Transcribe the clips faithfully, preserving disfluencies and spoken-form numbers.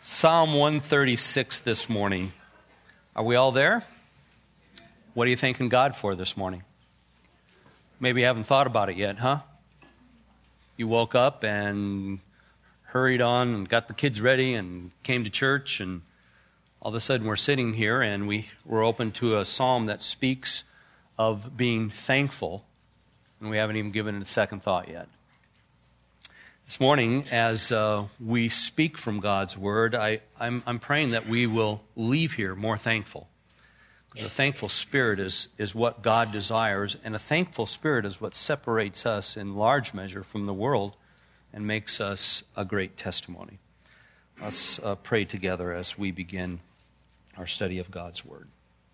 Psalm one thirty-six this morning. Are we all there? What are you thanking God for this morning? Maybe you haven't thought about it yet, huh? You woke up and hurried on and got the kids ready and came to church, and all of a sudden we're sitting here and we were open to a psalm that speaks of being thankful, and we haven't even given it a second thought yet. This morning, as uh, we speak from God's Word, I, I'm, I'm praying that we will leave here more thankful. Because a thankful spirit is, is what God desires, and a thankful spirit is what separates us in large measure from the world and makes us a great testimony. Let's uh, pray together as we begin our study of God's Word.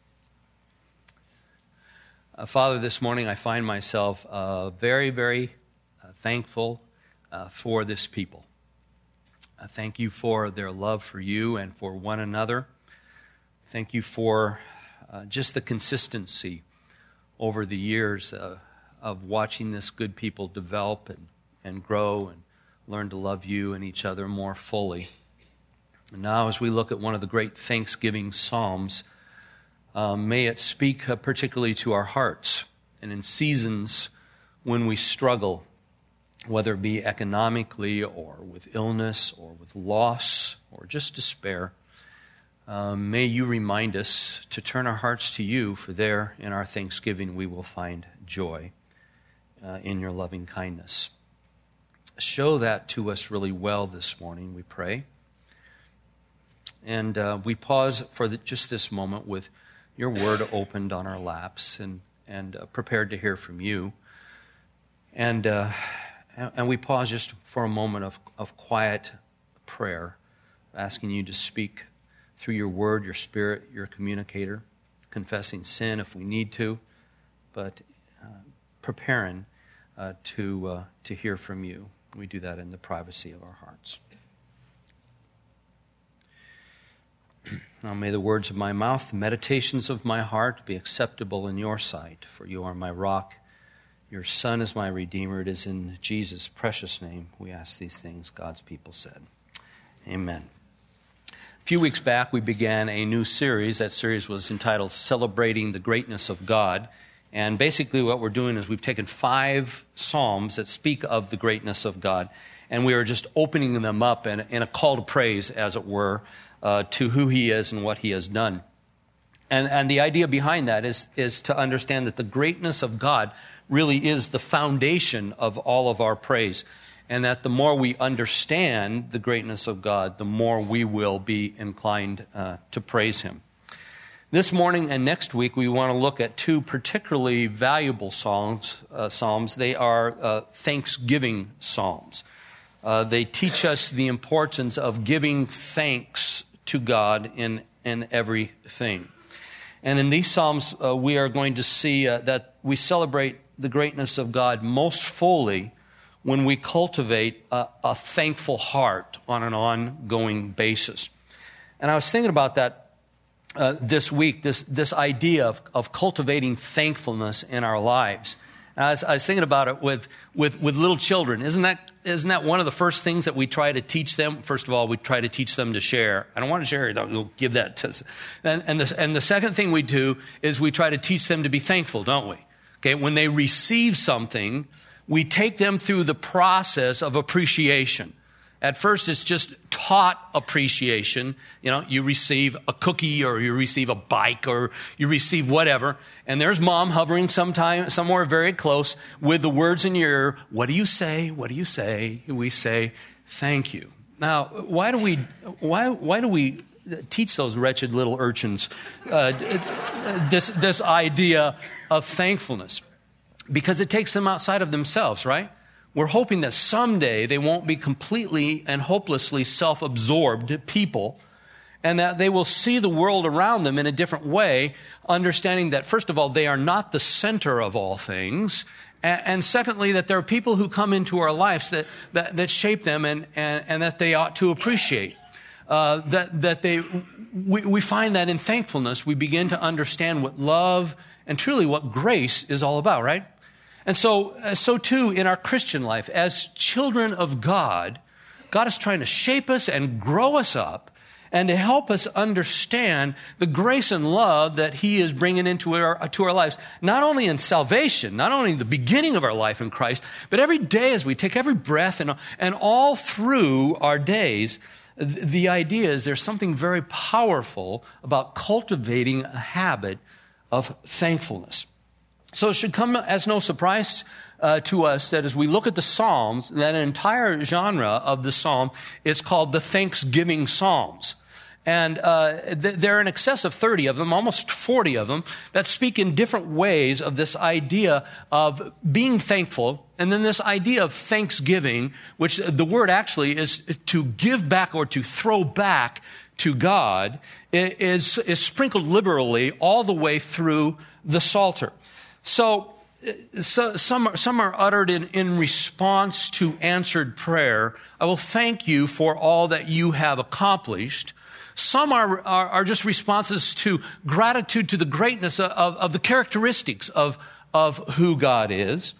Uh, Father, this morning I find myself uh, very, very uh, thankful Uh, for this people. I thank you for their love for you and for one another. Thank you for uh, just the consistency over the years uh, of watching this good people develop and, and grow and learn to love you and each other more fully. And now as we look at one of the great Thanksgiving Psalms, uh, may it speak uh, particularly to our hearts, and in seasons when we struggle, whether it be economically or with illness or with loss or just despair, um, may you remind us to turn our hearts to you, for there in our thanksgiving we will find joy uh, in your loving kindness. Show that to us really well this morning, we pray. And uh, we pause for the, just this moment with your word opened on our laps and, and uh, prepared to hear from you. And uh And we pause just for a moment of, of quiet prayer, asking you to speak through your word, your spirit, your communicator, confessing sin if we need to, but uh, preparing uh, to uh, to hear from you. We do that in the privacy of our hearts. Now may the words of my mouth, the meditations of my heart be acceptable in your sight, for you are my rock. Your Son is my Redeemer. It is in Jesus' precious name we ask these things, God's people said. Amen. A few weeks back, we began a new series. That series was entitled Celebrating the Greatness of God. And basically what we're doing is we've taken five psalms that speak of the greatness of God, and we are just opening them up in, in a call to praise, as it were, uh, to who he is and what he has done. And, and the idea behind that is, is to understand that the greatness of God really is the foundation of all of our praise, and that the more we understand the greatness of God, the more we will be inclined uh, to praise him. This morning and next week, we want to look at two particularly valuable songs, uh, psalms. They are uh, thanksgiving psalms. Uh, they teach us the importance of giving thanks to God in, in everything. And in these psalms, uh, we are going to see uh, that we celebrate the greatness of God most fully when we cultivate a, a thankful heart on an ongoing basis. And I was thinking about that uh, this week, this, this idea of, of cultivating thankfulness in our lives. And I was, I was thinking about it with, with, with little children. Isn't that, isn't that one of the first things that we try to teach them? First of all, we try to teach them to share. I don't want to share. We'll give that to us. And, and, the, and the second thing we do is we try to teach them to be thankful, don't we? Okay, when they receive something, we take them through the process of appreciation. At first, it's just taught appreciation. You know, you receive a cookie or you receive a bike or you receive whatever, and there's mom hovering sometime, somewhere very close with the words in your ear. What do you say? What do you say? We say, thank you. Now, why do we, why, why do we teach those wretched little urchins uh, this, this idea of thankfulness? Because it takes them outside of themselves, right? We're hoping that someday they won't be completely and hopelessly self-absorbed people, and that they will see the world around them in a different way, understanding that, first of all, they are not the center of all things, and, and secondly, that there are people who come into our lives that, that, that shape them and, and, and that they ought to appreciate. Uh, that, that they, we, we find that in thankfulness, we begin to understand what love and truly what grace is all about, right? And so, so too in our Christian life, as children of God, God is trying to shape us and grow us up and to help us understand the grace and love that he is bringing into our, to our lives, not only in salvation, not only the beginning of our life in Christ, but every day as we take every breath and, and all through our days. The idea is there's something very powerful about cultivating a habit of thankfulness. So it should come as no surprise Uh, to us that as we look at the Psalms, that an entire genre of the Psalm is called the Thanksgiving Psalms. And uh, th- there are in excess of thirty of them, almost forty of them, that speak in different ways of this idea of being thankful, and then this idea of thanksgiving, which the word actually is to give back or to throw back to God, is, is sprinkled liberally all the way through the Psalter. So, So some are, some are uttered in, in response to answered prayer. I will thank you for all that you have accomplished. Some are, are, are just responses to gratitude to the greatness of, of the characteristics of, of who God is.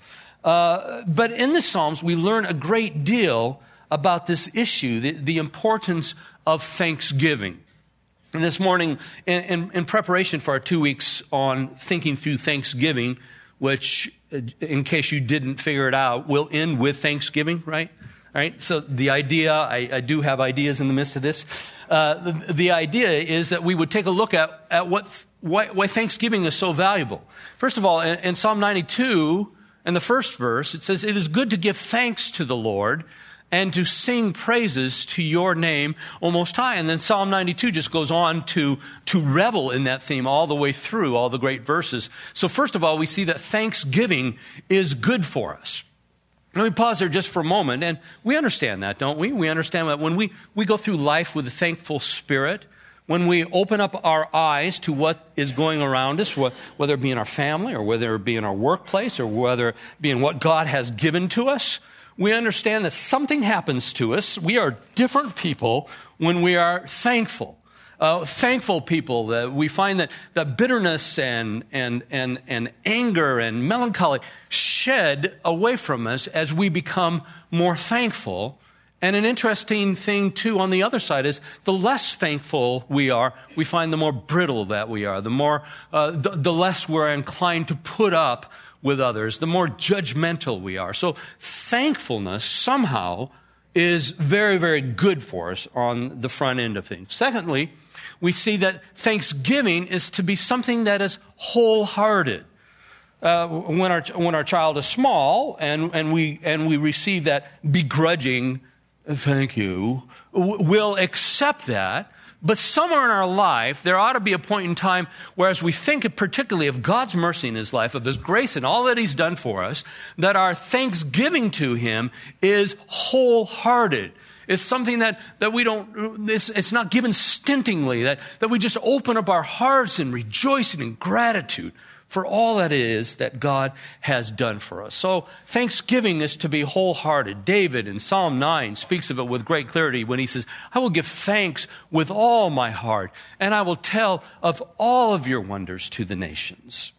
Uh, but in the Psalms, we learn a great deal about this issue, the, the importance of thanksgiving. And this morning, in, in, in preparation for our two weeks on thinking through Thanksgiving, which, in case you didn't figure it out, will end with Thanksgiving, right? All right. So the idea, I, I do have ideas in the midst of this. Uh, the, the idea is that we would take a look at, at what why, why Thanksgiving is so valuable. First of all, in, in Psalm ninety-two, in the first verse, it says, "It is good to give thanks to the Lord and to sing praises to your name, O Most High." And then Psalm ninety-two just goes on to, to revel in that theme all the way through, all the great verses. So first of all, we see that thanksgiving is good for us. Let me pause there just for a moment. And we understand that, don't we? We understand that when we, we go through life with a thankful spirit, when we open up our eyes to what is going around us, whether it be in our family or whether it be in our workplace or whether it be in what God has given to us, we understand that something happens to us. We are different people when we are thankful. Uh, thankful people, that we find that, that bitterness and, and, and, and anger and melancholy shed away from us as we become more thankful. And an interesting thing, too, on the other side is the less thankful we are, we find the more brittle that we are, the more, uh, the, the less we're inclined to put up with others, the more judgmental we are. So thankfulness somehow is very, very good for us on the front end of things. Secondly, we see that thanksgiving is to be something that is wholehearted. Uh, when our when our child is small and, and we and we receive that begrudging thank you, we'll accept that. But somewhere in our life, there ought to be a point in time where, as we think particularly of God's mercy in his life, of his grace and all that he's done for us, that our thanksgiving to him is wholehearted. It's something that, that we don't, it's, it's not given stintingly, that, that we just open up our hearts in rejoicing and gratitude for all that it is that God has done for us. So thanksgiving is to be wholehearted. David in Psalm nine speaks of it with great clarity when he says, "I will give thanks with all my heart, and I will tell of all of your wonders to the nations."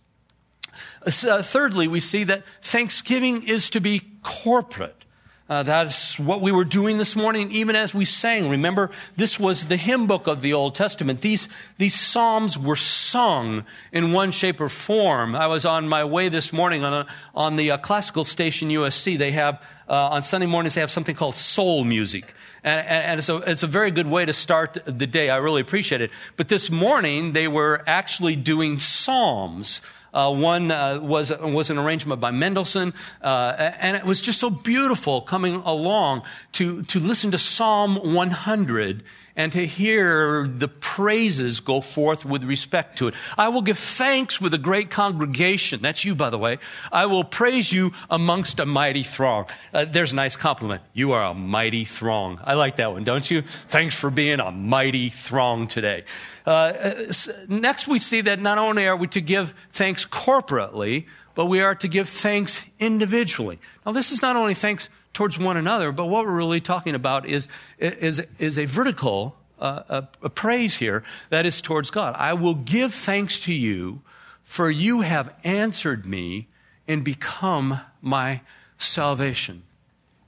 Uh, thirdly, we see that thanksgiving is to be corporate. Uh, that's what we were doing this morning, even as we sang. Remember, this was the hymn book of the Old Testament. These, these psalms were sung in one shape or form. I was on my way this morning on, a, on the uh, classical station U S C. They have, uh, on Sunday mornings, they have something called soul music. And, and, and it's, a, it's a very good way to start the day. I really appreciate it. But this morning, they were actually doing psalms. Uh, one uh, was was an arrangement by Mendelssohn, uh, and it was just so beautiful coming along to to listen to Psalm one hundred and to hear the praises go forth with respect to it. "I will give thanks with a great congregation." That's you, by the way. "I will praise you amongst a mighty throng." Uh, there's a nice compliment. You are a mighty throng. I like that one, don't you? Thanks for being a mighty throng today. Uh, next, we see that not only are we to give thanks corporately, but we are to give thanks individually. Now, this is not only thanks towards one another, but what we're really talking about is is is a vertical uh, a, a praise here that is towards God. "I will give thanks to you, for you have answered me and become my salvation."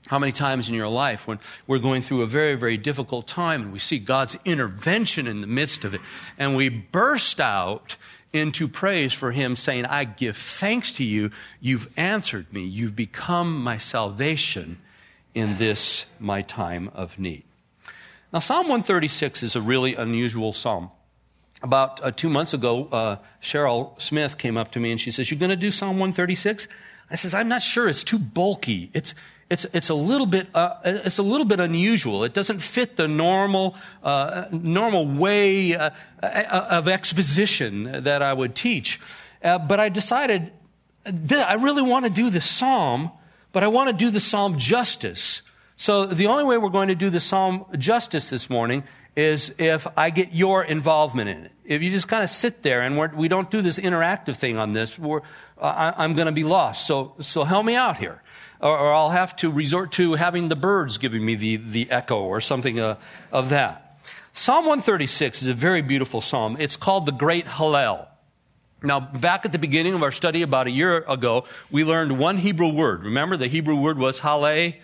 How many times in your life when we're going through a very, very difficult time and we see God's intervention in the midst of it, and we burst out into praise for him, saying, I give thanks to you. You've answered me. You've become my salvation in this, my time of need. Now, Psalm one thirty-six is a really unusual psalm. About uh, two months ago, uh, Cheryl Smith came up to me and she says, you're going to do Psalm one thirty-six? I says, I'm not sure. It's too bulky. It's It's it's a little bit uh, it's a little bit unusual. It doesn't fit the normal uh, normal way uh, of exposition that I would teach. Uh, but I decided that I really want to do the psalm, but I want to do the psalm justice. So the only way we're going to do the psalm justice this morning is if I get your involvement in it. If you just kind of sit there and we're, we don't do this interactive thing on this, we're, uh, I, I'm going to be lost. So so help me out here. Or, or I'll have to resort to having the birds giving me the, the echo or something uh, of that. Psalm one thirty-six is a very beautiful psalm. It's called the Great Hallel. Now, back at the beginning of our study about a year ago, we learned one Hebrew word. Remember, the Hebrew word was hallel.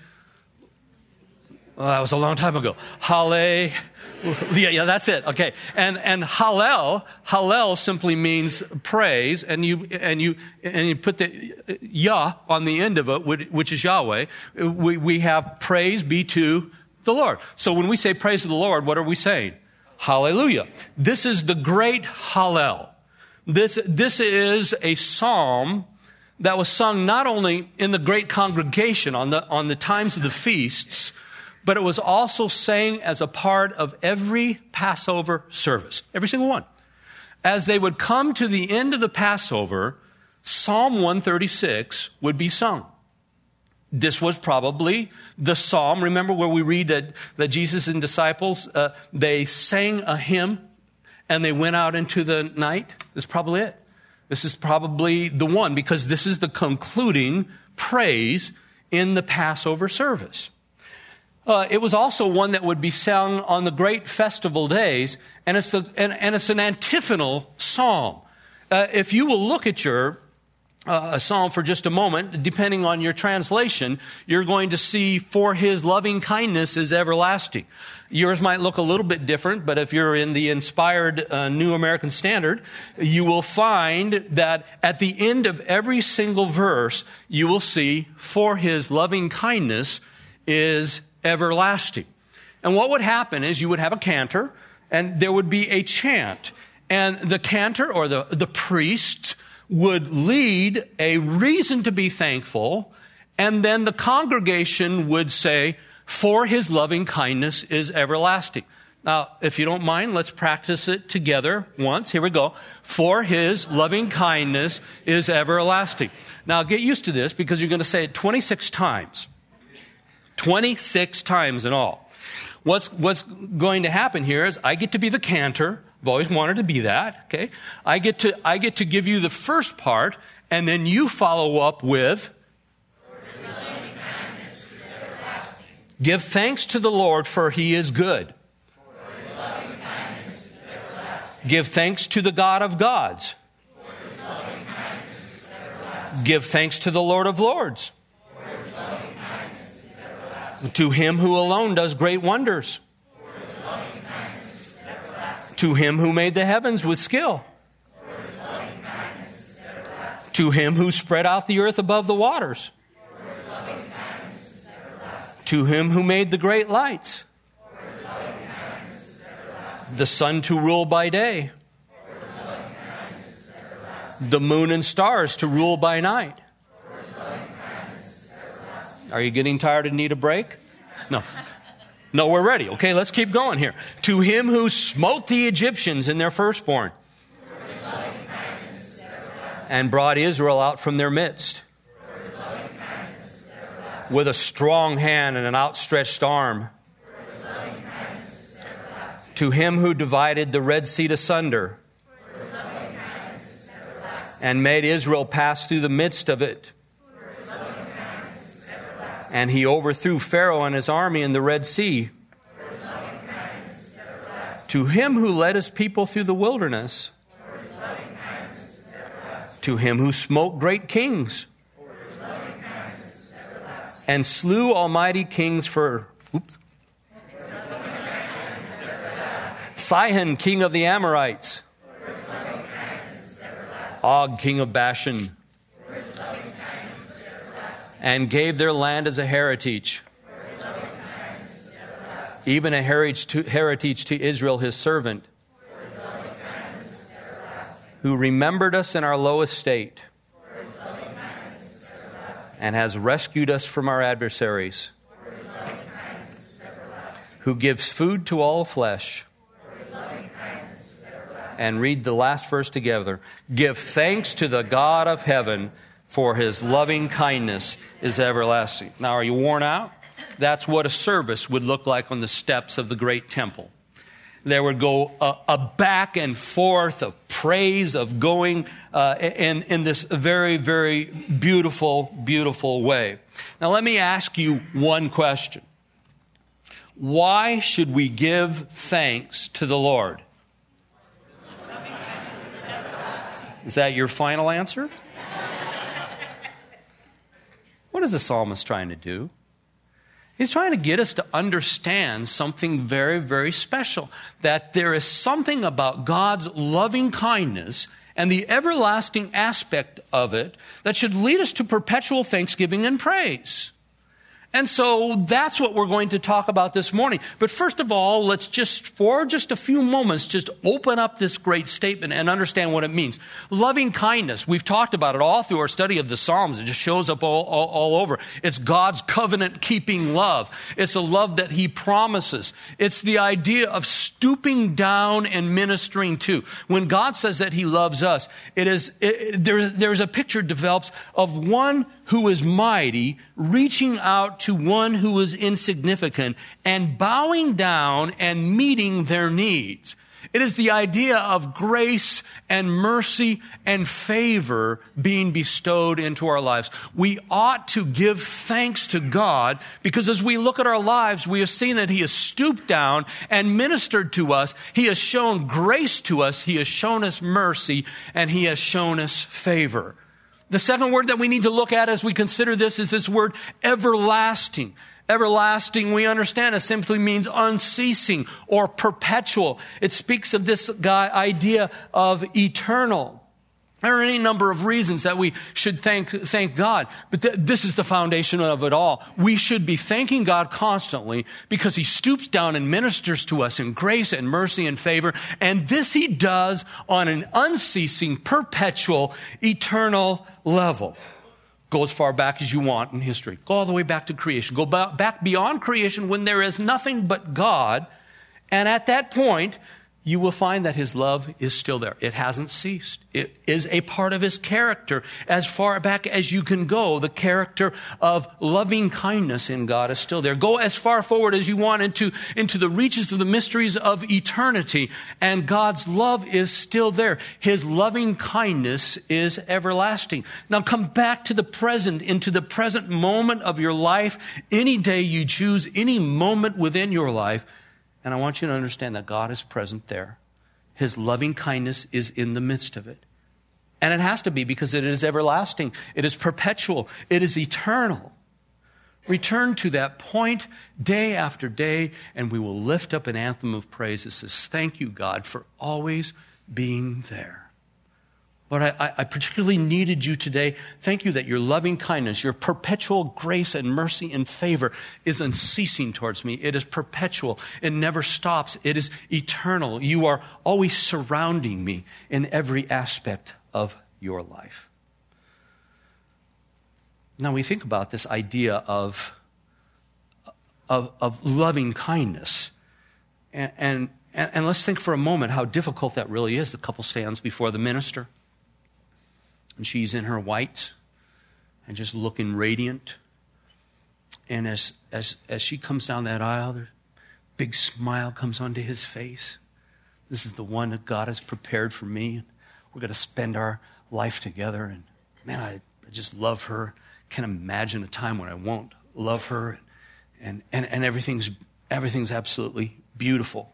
Well, that was a long time ago. Hallel. Yeah, yeah, that's it. Okay. And, and Hallel, Hallel simply means praise, and you, and you, and you put the Yah on the end of it, which is Yahweh. We, we have praise be to the Lord. So when we say praise to the Lord, what are we saying? Hallelujah. This is the great Hallel. This, this is a psalm that was sung not only in the great congregation on the, on the times of the feasts, but it was also sang as a part of every Passover service, every single one. As they would come to the end of the Passover, Psalm one thirty-six would be sung. This was probably the psalm. Remember where we read that, that Jesus and disciples, uh, they sang a hymn and they went out into the night? This is probably it. This is probably the one, because this is the concluding praise in the Passover service. Uh, it was also one that would be sung on the great festival days, and it's the and, and it's an antiphonal psalm. Uh, if you will look at your uh, psalm for just a moment, depending on your translation, you're going to see, "For His loving kindness is everlasting." Yours might look a little bit different, but if you're in the inspired uh, New American Standard, you will find that at the end of every single verse, you will see, "For His loving kindness is everlasting." And what would happen is you would have a cantor, and there would be a chant. And the cantor or the, the priest would lead a reason to be thankful, and then the congregation would say, "For His loving kindness is everlasting." Now, if you don't mind, let's practice it together once. Here we go. "For His loving kindness is everlasting." Now, get used to this, because you're going to say it twenty-six times. twenty-six times in all. What's, what's going to happen here is I get to be the cantor. I've always wanted to be that, okay? I get to, I get to give you the first part, and then you follow up with, "Give thanks to the Lord, for He is good. Give thanks to the God of gods. Give thanks to the Lord of lords. To Him who alone does great wonders. To Him who made the heavens with skill. To Him who spread out the earth above the waters. To Him who made the great lights. The sun to rule by day. The moon and stars to rule by night." Are you getting tired and need a break? No. No, we're ready. Okay, let's keep going here. To Him who smote the Egyptians in their firstborn, and brought Israel out from their midst with a strong hand and an outstretched arm. To Him who divided the Red Sea asunder and made Israel pass through the midst of it. And He overthrew Pharaoh and his army in the Red Sea. To Him who led His people through the wilderness. To Him who smote great kings and slew almighty kings for, oops, Sihon, king of the Amorites, Og, king of Bashan, and gave their land as a heritage, even a heritage to, heritage to Israel, his servant, who remembered us in our low estate and has rescued us from our adversaries, who gives food to all flesh. And read the last verse together. Give thanks to the God of heaven, for his loving kindness is everlasting. Now, are you worn out? That's what a service would look like on the steps of the great temple. There would go a, a back and forth of praise, of going uh, in, in this very, very beautiful, beautiful way. Now, let me ask you one question. Why should we give thanks to the Lord? Is that your final answer? What is the psalmist trying to do? He's trying to get us to understand something very, very special. That there is something about God's loving kindness and the everlasting aspect of it that should lead us to perpetual thanksgiving and praise. And so that's what we're going to talk about this morning. But first of all, let's just, for just a few moments, just open up this great statement and understand what it means. Loving kindness, we've talked about it all through our study of the Psalms. It just shows up all, all, all over. It's God's covenant-keeping love. It's a love that he promises. It's the idea of stooping down and ministering to. When God says that he loves us, it is it, there's, there's a picture develops of one who is mighty, reaching out to one who is insignificant and bowing down and meeting their needs. It is the idea of grace and mercy and favor being bestowed into our lives. We ought to give thanks to God because as we look at our lives, we have seen that he has stooped down and ministered to us. He has shown grace to us. He has shown us mercy and he has shown us favor. The second word that we need to look at as we consider this is this word everlasting. Everlasting, we understand, it simply means unceasing or perpetual. It speaks of this guy, idea of eternal. There are any number of reasons that we should thank thank God, but th- this is the foundation of it all. We should be thanking God constantly because he stoops down and ministers to us in grace and mercy and favor, and this he does on an unceasing, perpetual, eternal level. Go as far back as you want in history. Go all the way back to creation. Go back beyond creation when there is nothing but God, and at that point, you will find that his love is still there. It hasn't ceased. It is a part of his character. As far back as you can go, the character of loving kindness in God is still there. Go as far forward as you want into, into the reaches of the mysteries of eternity, and God's love is still there. His loving kindness is everlasting. Now come back to the present, into the present moment of your life, any day you choose, any moment within your life, and I want you to understand that God is present there. His loving kindness is in the midst of it. And it has to be because it is everlasting. It is perpetual. It is eternal. Return to that point day after day, and we will lift up an anthem of praise that says, thank you, God, for always being there. Lord, I, I particularly needed you today. Thank you that your loving kindness, your perpetual grace and mercy and favor is unceasing towards me. It is perpetual. It never stops. It is eternal. You are always surrounding me in every aspect of your life. Now we think about this idea of, of, of loving kindness. And, and, and let's think for a moment how difficult that really is. The couple stands before the minister. And she's in her white and just looking radiant. And as as as she comes down that aisle, a big smile comes onto his face. This is the one that God has prepared for me. We're going to spend our life together. And man, I, I just love her. Can't imagine a time when I won't love her. And and, and everything's everything's absolutely beautiful.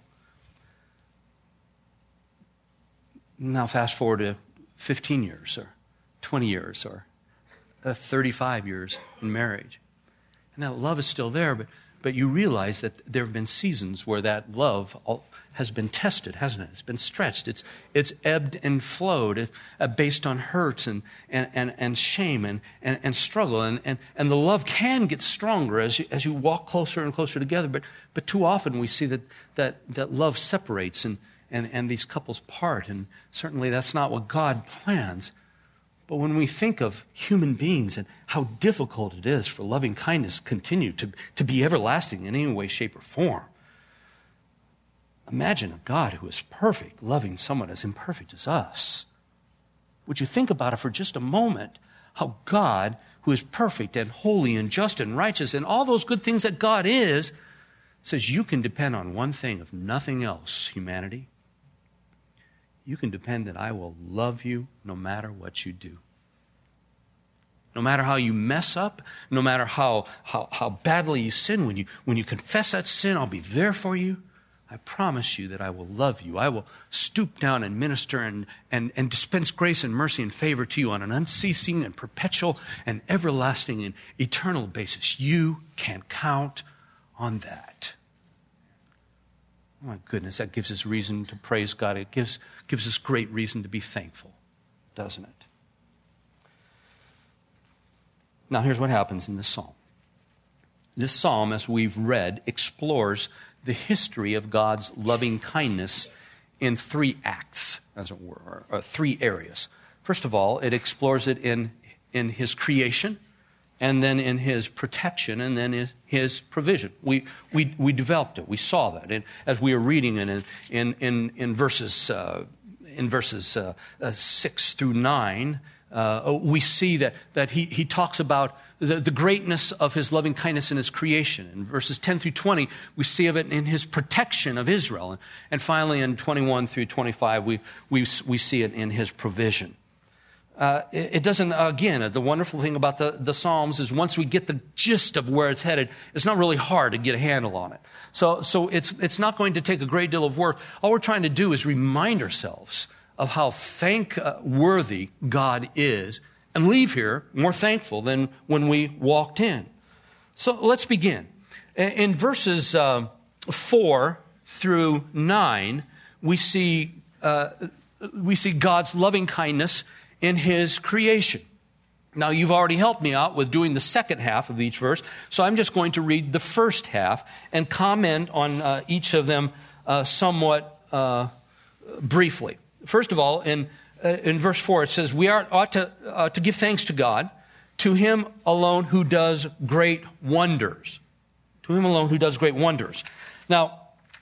Now fast forward to fifteen years or twenty years or uh, thirty-five years in marriage. And that love is still there, but, but you realize that there have been seasons where that love has been tested, hasn't it? It's been stretched. It's it's ebbed and flowed uh, based on hurt and and, and, and shame and, and, and struggle. And, and, and the love can get stronger as you, as you walk closer and closer together. But but too often we see that that, that love separates and, and, and these couples part. And certainly that's not what God plans. But when we think of human beings and how difficult it is for loving kindness to continue to, to be everlasting in any way, shape, or form, imagine a God who is perfect, loving someone as imperfect as us. Would you think about it for just a moment, how God, who is perfect and holy and just and righteous and all those good things that God is, says you can depend on one thing, if nothing else, humanity. You can depend that I will love you no matter what you do. No matter how you mess up, no matter how, how, how badly you sin, when you, when you confess that sin, I'll be there for you. I promise you that I will love you. I will stoop down and minister and, and, and dispense grace and mercy and favor to you on an unceasing and perpetual and everlasting and eternal basis. You can count on that. Oh my goodness, that gives us reason to praise God. It gives, gives us great reason to be thankful, doesn't it? Now here's what happens in this psalm. This psalm, as we've read, explores the history of God's loving kindness in three acts, as it were, or three areas. First of all, it explores it in, in his creation, and then in his protection, and then in his provision. We we we developed it. We saw that, and as we were reading it in in in, in verses uh, in verses uh, uh, six through nine, uh, we see that that he he talks about the, the greatness of his loving kindness in his creation. In verses ten through twenty, we see of it in his protection of Israel, and, and finally in twenty-one through twenty-five, we we we see it in his provision. Uh, it, it doesn't, again, the wonderful thing about the, the Psalms is once we get the gist of where it's headed, it's not really hard to get a handle on it. So, so it's, it's not going to take a great deal of work. All we're trying to do is remind ourselves of how thank-worthy God is and leave here more thankful than when we walked in. So let's begin. In verses uh, four through nine, we see, uh, we see God's loving kindness in his creation. Now, you've already helped me out with doing the second half of each verse, so I'm just going to read the first half and comment on uh, each of them uh, somewhat uh, briefly. First of all, in uh, in verse four, it says, we are, ought to, uh, to give thanks to God, to him alone who does great wonders. To him alone who does great wonders. Now,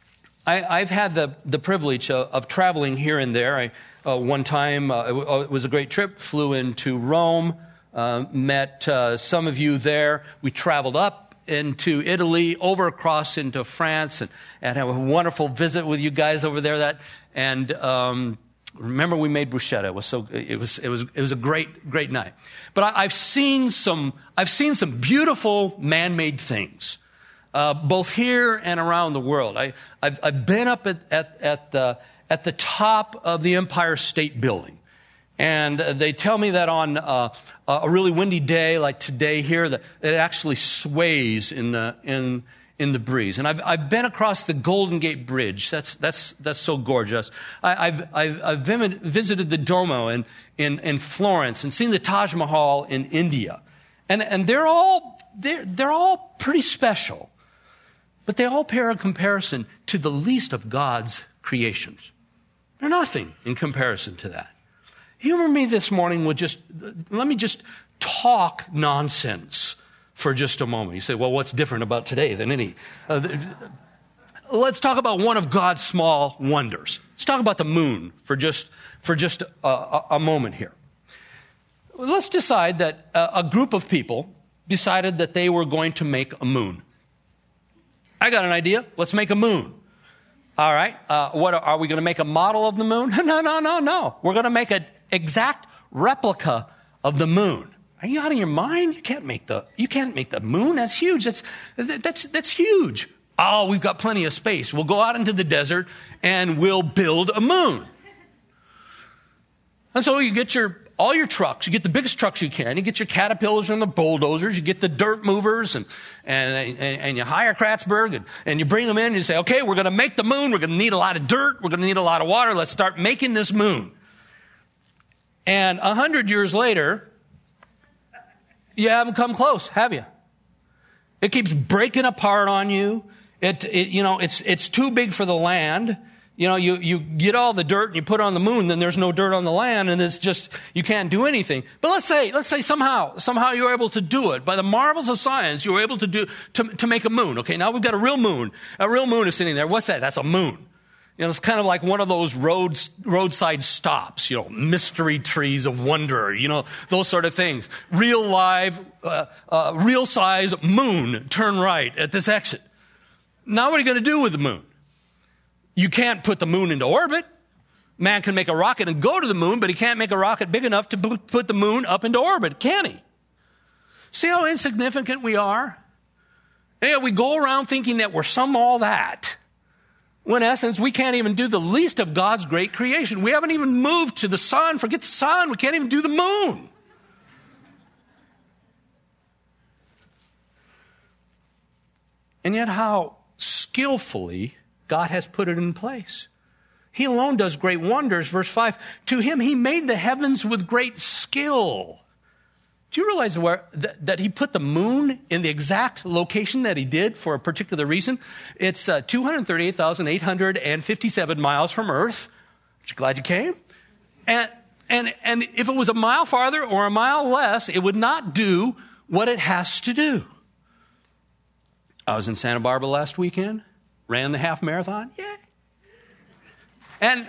I, I've had the, the privilege of, of traveling here and there. I, uh, one time, uh, it, it was a great trip, flew into Rome, uh, met uh, some of you there. We traveled up into Italy, over across into France, and, and had a wonderful visit with you guys over there. That and um, remember, we made bruschetta. It was so it was it was it was a great great night. But I, I've seen some I've seen some beautiful man-made things. Uh, both here and around the world. I, I've, I've been up at, at, at, the, at the top of the Empire State Building. And they tell me that on uh, a really windy day like today here, that it actually sways in the, in, in the breeze. And I've, I've been across the Golden Gate Bridge. That's, that's, that's so gorgeous. I, I've, I've, I've visited the Duomo in, in, in Florence and seen the Taj Mahal in India. And, and they're all, they're, they're all pretty special. But they all pale in comparison to the least of God's creations. They're nothing in comparison to that. Humor me this morning with just, let me just talk nonsense for just a moment. You say, well, what's different about today than any? Uh, let's talk about one of God's small wonders. Let's talk about the moon for just, for just a, a, a moment here. Let's decide that a, a group of people decided that they were going to make a moon. I got an idea. Let's make a moon. All right. Uh, what are, are we going to make a model of the moon? No, no, no, no. We're going to make an exact replica of the moon. Are you out of your mind? You can't make the you can't make the moon. That's huge. That's that's that's huge. Oh, we've got plenty of space. We'll go out into the desert and we'll build a moon. And so you get your all your trucks. You get the biggest trucks you can. You get your Caterpillars and the bulldozers. You get the dirt movers, and and and, and you hire Kratzberg, and, and you bring them in, and you say, okay, we're going to make the moon. We're going to need a lot of dirt. We're going to need a lot of water. Let's start making this moon. And a hundred years later, you haven't come close, have you? It keeps breaking apart on you. It, it you know, it's it's too big for the land. You know, you, you get all the dirt and you put it on the moon, then there's no dirt on the land, and it's just, you can't do anything. But let's say, let's say somehow, somehow you're able to do it. By the marvels of science, you're able to do, to, to make a moon. Okay, now we've got a real moon. A real moon is sitting there. What's that? That's a moon. You know, it's kind of like one of those roads, roadside stops, you know, mystery trees of wonder, you know, those sort of things. Real live, uh, uh, real size moon, turn right at this exit. Now what are you going to do with the moon? You can't put the moon into orbit. Man can make a rocket and go to the moon, but he can't make a rocket big enough to put the moon up into orbit, can he? See how insignificant we are? Yeah, we go around thinking that we're some all that. When in essence, we can't even do the least of God's great creation. We haven't even moved to the sun. Forget the sun. We can't even do the moon. And yet how skillfully God has put it in place. He alone does great wonders. Verse five, to him he made the heavens with great skill. Do you realize where, that, that he put the moon in the exact location that he did for a particular reason? It's uh, two hundred thirty-eight thousand eight hundred fifty-seven miles from Earth. Aren't you glad you came? And, and, and if it was a mile farther or a mile less, it would not do what it has to do. I was in Santa Barbara last weekend. Ran the half marathon. Yeah. And,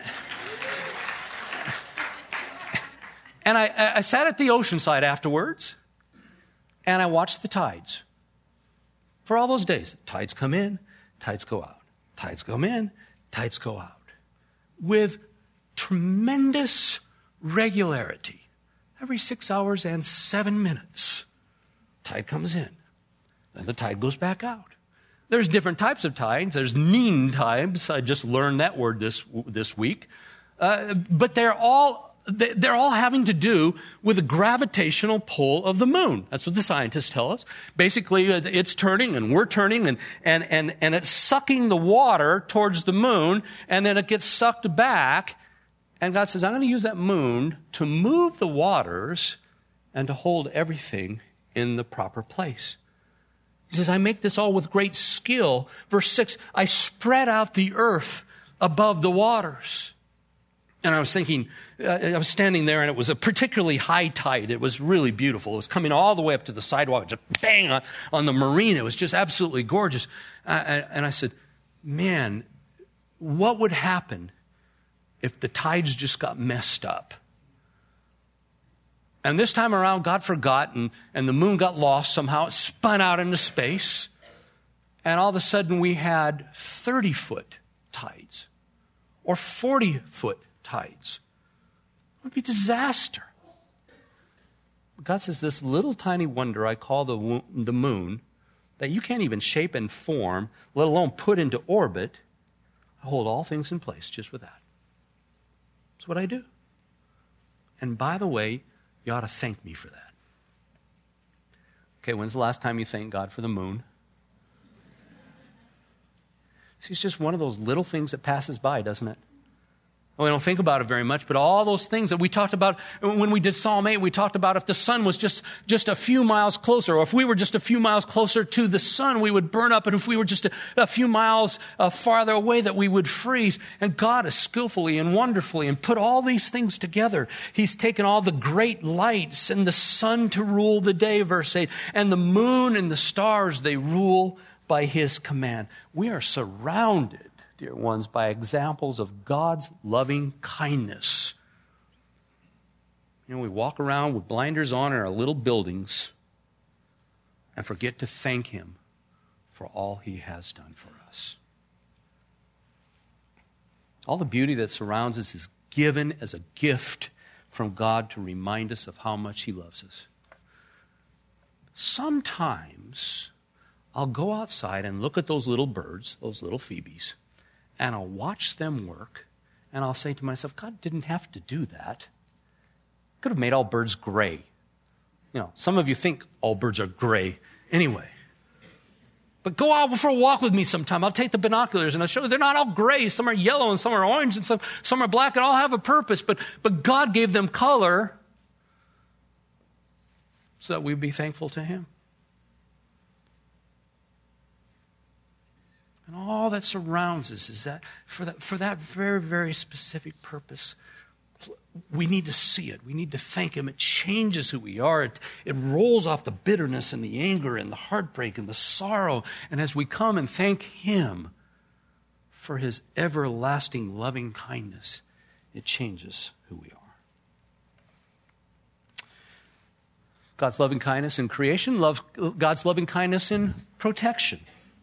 and I, I sat at the ocean side afterwards, and I watched the tides. For all those days, tides come in, tides go out. Tides come in, tides go out. With tremendous regularity. Every six hours and seven minutes, tide comes in. Then the tide goes back out. There's different types of tides. There's nean tides. I just learned that word this this week. Uh, but they're all they're all having to do with the gravitational pull of the moon. That's what the scientists tell us. Basically, it's turning and we're turning and and and and it's sucking the water towards the moon, and then it gets sucked back. And God says, "I'm going to use that moon to move the waters and to hold everything in the proper place." He says, I make this all with great skill. Verse six, I spread out the earth above the waters. And I was thinking, uh, I was standing there, and it was a particularly high tide. It was really beautiful. It was coming all the way up to the sidewalk, just bang on, on the marina. It was just absolutely gorgeous. Uh, and I said, man, what would happen if the tides just got messed up? And this time around, God forgot, and, and the moon got lost somehow. It spun out into space. And all of a sudden, we had thirty-foot tides or forty-foot tides. It would be disaster. God says, this little tiny wonder I call the, the moon, that you can't even shape and form, let alone put into orbit, I hold all things in place just with that. That's what I do. And by the way, you ought to thank me for that. Okay, when's the last time you thanked God for the moon? See, it's just one of those little things that passes by, doesn't it? We don't think about it very much, but all those things that we talked about when we did Psalm eight, we talked about if the sun was just, just a few miles closer, or if we were just a few miles closer to the sun, we would burn up, and if we were just a, a few miles uh, farther away, that we would freeze. And God has skillfully and wonderfully and put all these things together. He's taken all the great lights and the sun to rule the day, verse eight, and the moon and the stars, they rule by his command. We are surrounded, dear ones, by examples of God's loving kindness. You know, we walk around with blinders on in our little buildings and forget to thank him for all he has done for us. All the beauty that surrounds us is given as a gift from God to remind us of how much he loves us. Sometimes I'll go outside and look at those little birds, those little phoebes, and I'll watch them work, and I'll say to myself, God didn't have to do that. Could have made all birds gray. You know, some of you think all birds are gray anyway. But go out for a walk with me sometime. I'll take the binoculars and I'll show you they're not all gray. Some are yellow and some are orange and some, some are black and all have a purpose. But, but God gave them color so that we'd be thankful to him. And all that surrounds us is that for that, for that very, very specific purpose. We need to see it. We need to thank him. It changes who we are. It, it rolls off the bitterness and the anger and the heartbreak and the sorrow. And as we come and thank him for his everlasting loving kindness, it changes who we are. God's loving kindness in creation, love, God's loving kindness in protection.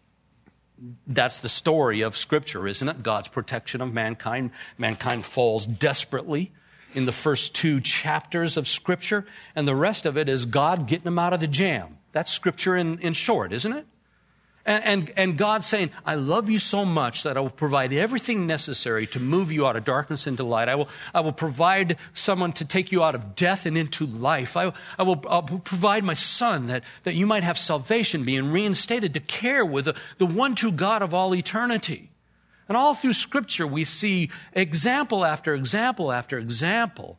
That's the story of Scripture, isn't it? God's protection of mankind. Mankind falls desperately in the first two chapters of Scripture, and the rest of it is God getting them out of the jam. That's Scripture in, in short, isn't it? And, and, and God saying, I love you so much that I will provide everything necessary to move you out of darkness into light. I will, I will provide someone to take you out of death and into life. I, I will I'll provide my son that, that you might have salvation, being reinstated to care with the, the one true God of all eternity. And all through Scripture, we see example after example after example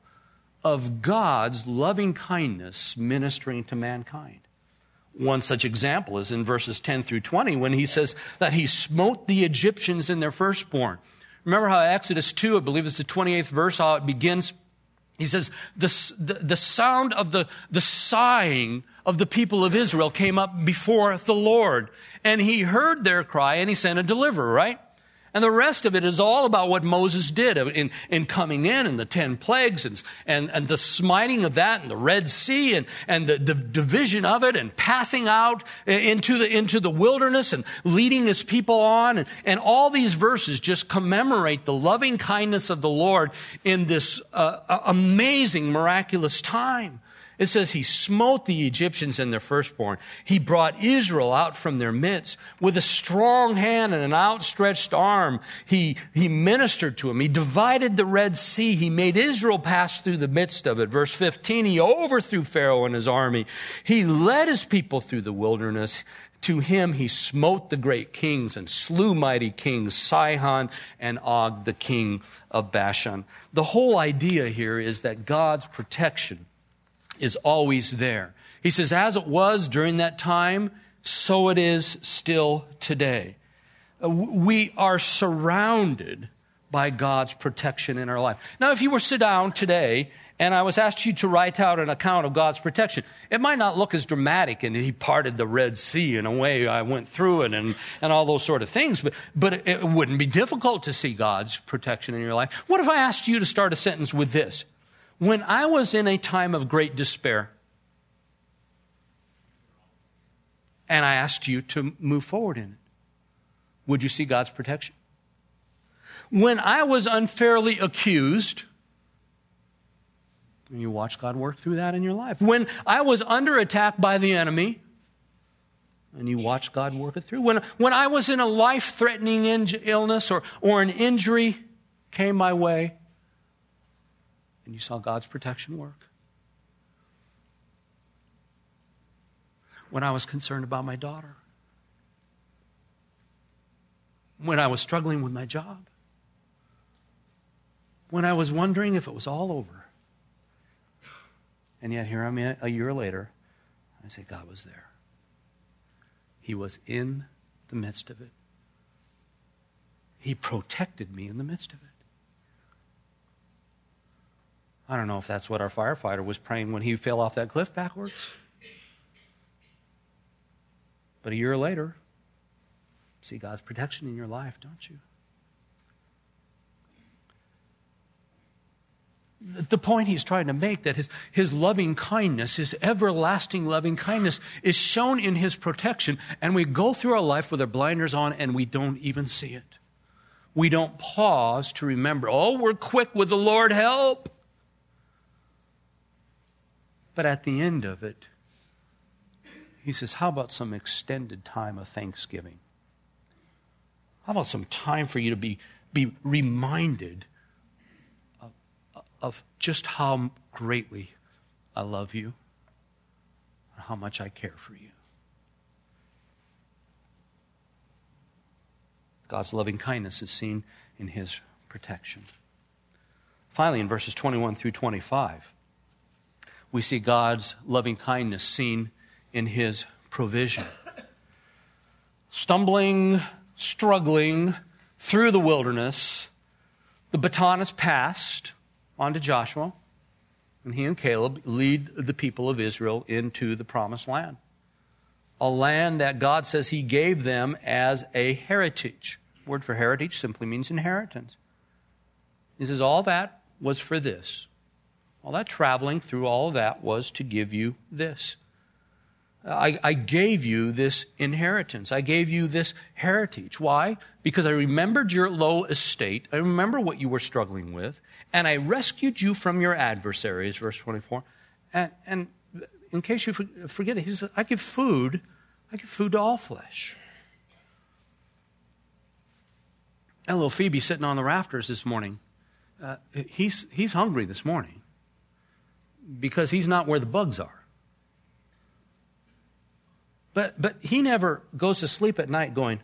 of God's loving kindness ministering to mankind. One such example is in verses ten through twenty when he says that he smote the Egyptians in their firstborn. Remember how Exodus two, I believe it's the twenty-eighth verse, how it begins. He says, the, the, the sound of the, the sighing of the people of Israel came up before the Lord. And he heard their cry and he sent a deliverer, right? And the rest of it is all about what Moses did in, in coming in and the ten plagues and, and, and the smiting of that and the Red Sea and, and the, the division of it and passing out into the, into the wilderness and leading his people on. And, and all these verses just commemorate the loving kindness of the Lord in this uh, amazing, miraculous time. It says he smote the Egyptians in their firstborn. He brought Israel out from their midst with a strong hand and an outstretched arm. He, he ministered to him. He divided the Red Sea. He made Israel pass through the midst of it. Verse fifteen, he overthrew Pharaoh and his army. He led his people through the wilderness. To him he smote the great kings and slew mighty kings, Sihon and Og, the king of Bashan. The whole idea here is that God's protection is always there. He says, as it was during that time, so it is still today. We are surrounded by God's protection in our life. Now, if you were to sit down today and I was asked you to write out an account of God's protection, it might not look as dramatic and he parted the Red Sea in a way I went through it and, and all those sort of things, but, but it, it wouldn't be difficult to see God's protection in your life. What if I asked you to start a sentence with this? When I was in a time of great despair, and I asked you to move forward in it, would you see God's protection? When I was unfairly accused, and you watch God work through that in your life. When I was under attack by the enemy, and you watch God work it through. When, when I was in a life-threatening in- illness or, or an injury came my way, and you saw God's protection work. When I was concerned about my daughter. When I was struggling with my job. When I was wondering if it was all over. And yet here I'm a year later, I say God was there. He was in the midst of it. He protected me in the midst of it. I don't know if that's what our firefighter was praying when he fell off that cliff backwards. But a year later, see God's protection in your life, don't you? The point he's trying to make, that his, his loving kindness, his everlasting loving kindness is shown in his protection, and we go through our life with our blinders on and we don't even see it. We don't pause to remember, oh, we're quick with the Lord, help. But at the end of it, he says, how about some extended time of thanksgiving? How about some time for you to be, be reminded of, of just how greatly I love you and how much I care for you. God's loving kindness is seen in his protection. Finally, in verses twenty-one through twenty-five, we see God's loving kindness seen in his provision. Stumbling, struggling through the wilderness, the baton is passed on to Joshua, and he and Caleb lead the people of Israel into the promised land, a land that God says he gave them as a heritage. The word for heritage simply means inheritance. He says all that was for this. All that traveling through all of that was to give you this. I, I gave you this inheritance. I gave you this heritage. Why? Because I remembered your low estate. I remember what you were struggling with. And I rescued you from your adversaries, verse twenty-four. And, and in case you forget it, he says, I give food. I give food to all flesh. That little Phoebe sitting on the rafters this morning, uh, he's, he's hungry this morning because he's not where the bugs are. But but he never goes to sleep at night going,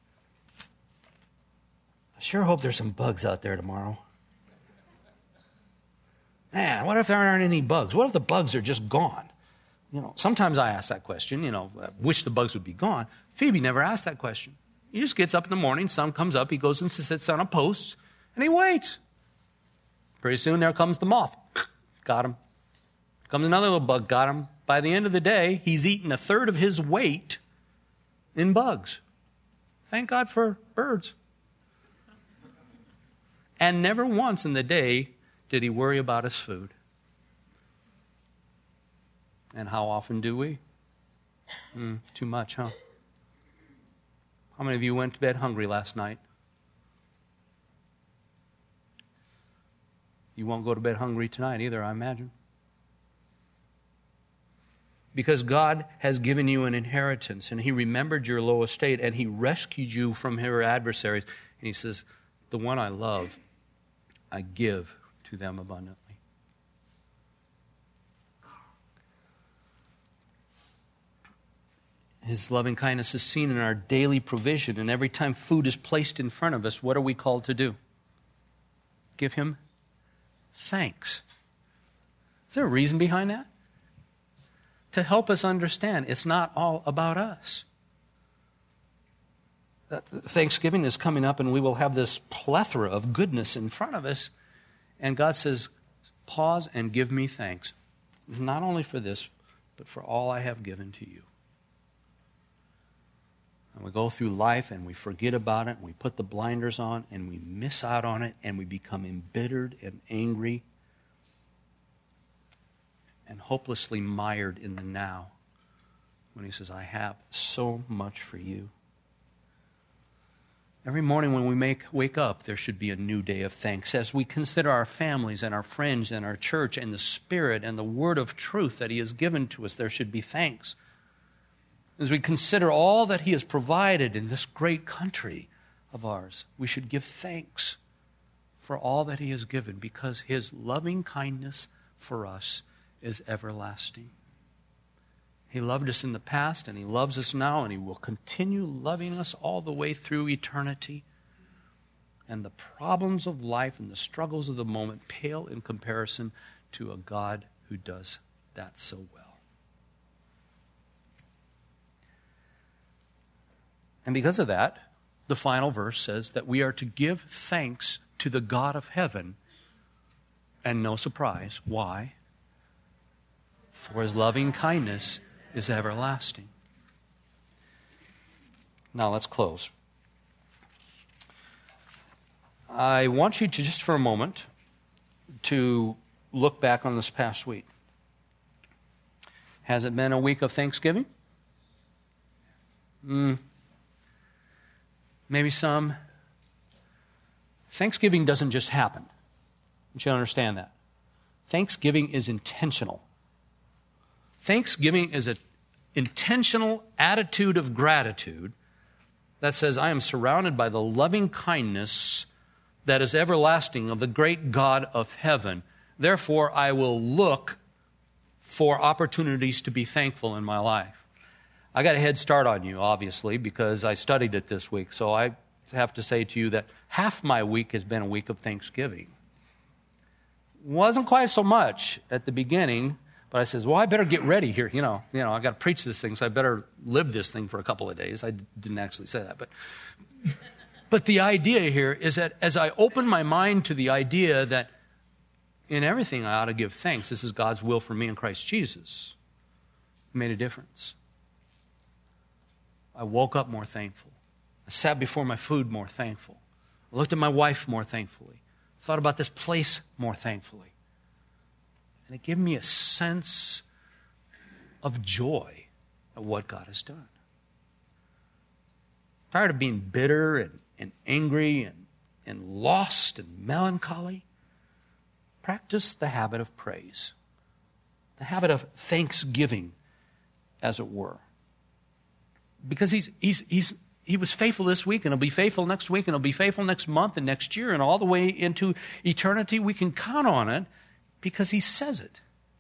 I sure hope there's some bugs out there tomorrow. Man, what if there aren't any bugs? What if the bugs are just gone? You know, sometimes I ask that question, you know, I wish the bugs would be gone. Phoebe never asked that question. He just gets up in the morning, sun comes up, he goes and sits on a post, and he waits. Pretty soon there comes the moth. Got him. Comes another little bug, got him. By the end of the day, he's eaten a third of his weight in bugs. Thank God for birds. And never once in the day did he worry about his food. And how often do we? Mm, too much, huh? How many of you went to bed hungry last night? You won't go to bed hungry tonight either, I imagine. Because God has given you an inheritance, and he remembered your low estate, and he rescued you from your adversaries. And he says, the one I love, I give to them abundantly. His loving kindness is seen in our daily provision, and every time food is placed in front of us, what are we called to do? Give him thanks. Is there a reason behind that? To help us understand it's not all about us. Thanksgiving is coming up, and we will have this plethora of goodness in front of us. And God says, pause and give me thanks. Not only for this, but for all I have given to you. And we go through life and we forget about it, and we put the blinders on, and we miss out on it, and we become embittered and angry and hopelessly mired in the now when he says, I have so much for you. Every morning when we make wake up, there should be a new day of thanks. As we consider our families and our friends and our church and the Spirit and the word of truth that he has given to us, there should be thanks. As we consider all that he has provided in this great country of ours, we should give thanks for all that he has given, because his loving kindness for us is everlasting. He loved us in the past, and he loves us now, and he will continue loving us all the way through eternity. And the problems of life and the struggles of the moment pale in comparison to a God who does that so well. And because of that, the final verse says that we are to give thanks to the God of heaven. And no surprise, why? For his loving kindness is everlasting. Now let's close. I want you to, just for a moment, to look back on this past week. Has it been a week of Thanksgiving? Mm. Maybe some. Thanksgiving doesn't just happen. You should understand that. Thanksgiving is intentional. Thanksgiving is an intentional attitude of gratitude that says, I am surrounded by the loving kindness that is everlasting of the great God of heaven. Therefore, I will look for opportunities to be thankful in my life. I got a head start on you, obviously, because I studied it this week. So I have to say to you that half my week has been a week of Thanksgiving. Wasn't quite so much at the beginning, but I says, well, I better get ready here. You know, you know, I got to preach this thing, so I better live this thing for a couple of days. I didn't actually say that, but but the idea here is that as I open my mind to the idea that in everything I ought to give thanks, this is God's will for me in Christ Jesus, it made a difference. I woke up more thankful. I sat before my food more thankful. I looked at my wife more thankfully. I thought about this place more thankfully. And it gave me a sense of joy at what God has done. I'm tired of being bitter and, and angry and, and lost and melancholy. Practice the habit of praise, the habit of thanksgiving, as it were. Because he's, he's, he's, he was faithful this week, and he'll be faithful next week, and he'll be faithful next month and next year, and all the way into eternity. We can count on it because he says it.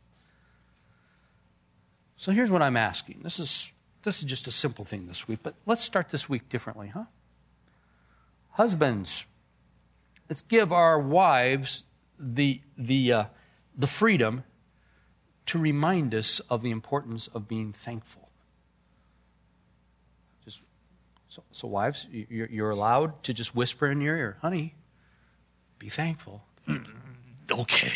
So here's what I'm asking. This is, this is just a simple thing this week, but let's start this week differently, huh? Husbands, let's give our wives the, the, uh, the freedom to remind us of the importance of being thankful. So, so wives, you're, you're allowed to just whisper in your ear, honey, be thankful. Okay.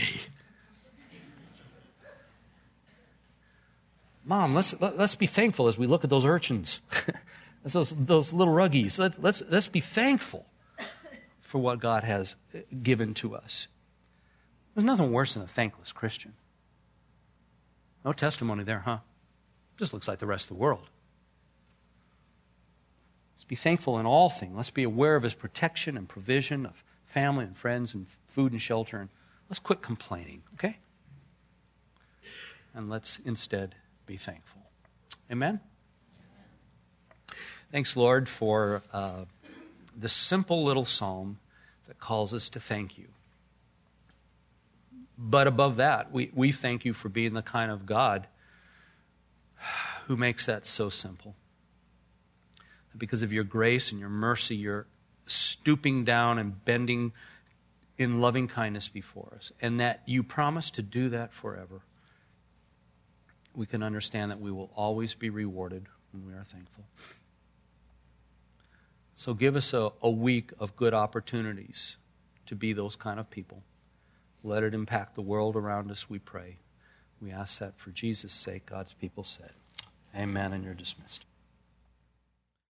Mom, let's let, let's be thankful as we look at those urchins, those those little ruggies. Let, let's let's be thankful for what God has given to us. There's nothing worse than a thankless Christian. No testimony there, huh? Just looks like the rest of the world. Let's be thankful in all things. Let's be aware of his protection and provision of family and friends and food and shelter. And let's quit complaining, okay? And let's instead be thankful. Amen? Thanks, Lord, for uh, this simple little psalm that calls us to thank you. But above that, we, we thank you for being the kind of God who makes that so simple. Because of your grace and your mercy, you're stooping down and bending in loving kindness before us. And that you promise to do that forever. We can understand that we will always be rewarded when we are thankful. So give us a, a week of good opportunities to be those kind of people. Let it impact the world around us, we pray. We ask that for Jesus' sake, God's people said. Amen, and you're dismissed.